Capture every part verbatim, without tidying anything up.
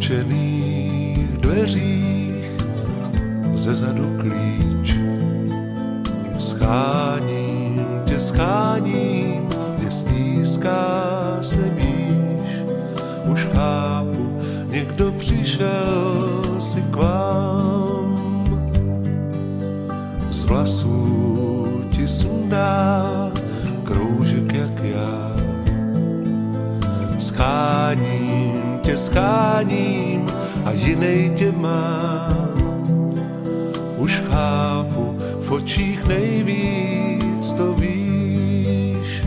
otčených dveřích ze zadu klíč. Scháním tě, scháním, mě stýská se výš. Už chápu, někdo přišel si k vám. Z vlasů ti sundá kroužek jak já. Scháním tě, scháním a jinej tě mám. Už chápu, v očích nejvíc to víš.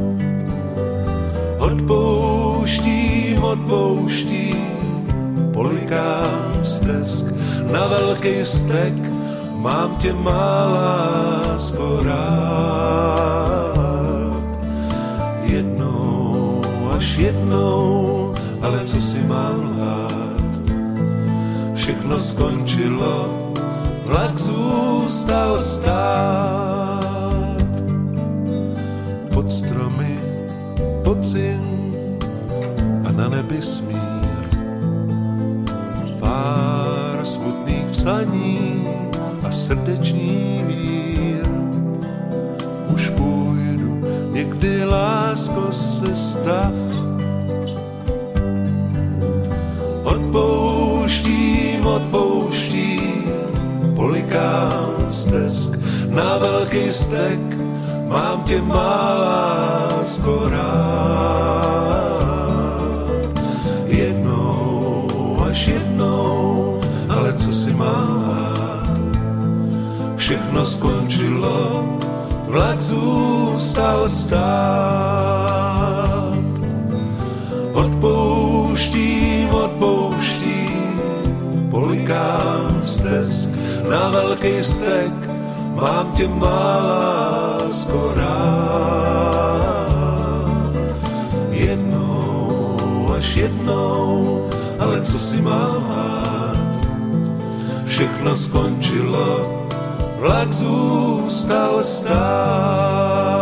Odpouštím, odpouštím, polikám stesk na velký stek, mám tě má lásko rád. Jednou, až jednou, ale co si mám lhát? Všechno skončilo, vlak zůstal stát. Pod stromy podzim a na nebi smír. Pár smutných psaní a srdeční vír. Už půjdu, někdy lásko se stav. Odpouštím, odpouštím, polikám stesk na velký stek, mám tě má lásko rád. Jednou, až jednou, ale co si mám? Všechno skončilo, vlak zůstal stát. Odpouštím, odpouštím, polikám stesk na velký stek, mám tě má lásko rád. Jednou, až jednou, ale co si mám hát? Všechno skončilo, vlak zůstal stát.